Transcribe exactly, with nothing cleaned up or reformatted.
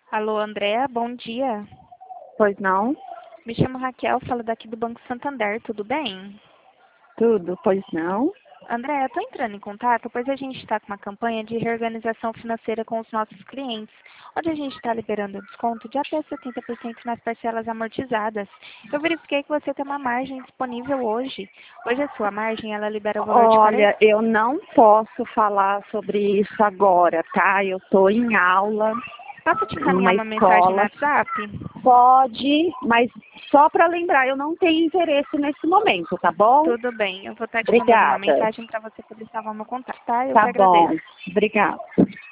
Alô, Andréa, bom dia. Pois não? Me chamo Raquel, falo daqui do Banco Santander, tudo bem? Tudo, pois não? Andréa, estou entrando em contato, pois a gente está com uma campanha de reorganização financeira com os nossos clientes, onde a gente está liberando desconto de até setenta por cento nas parcelas amortizadas. Eu verifiquei que você tem uma margem disponível hoje. Hoje a sua margem, ela libera o valor de Olha, quarenta... eu não posso falar sobre isso agora, tá? Eu estou em aula, Posso te encaminhar numa uma mensagem no escola. WhatsApp? Pode, mas só para lembrar, eu não tenho interesse nesse momento, tá bom? Tudo bem, eu vou estar te mandando uma Obrigada. mensagem para você poder salvar meu contato, tá? Eu que Tá bom. agradeço. Obrigada.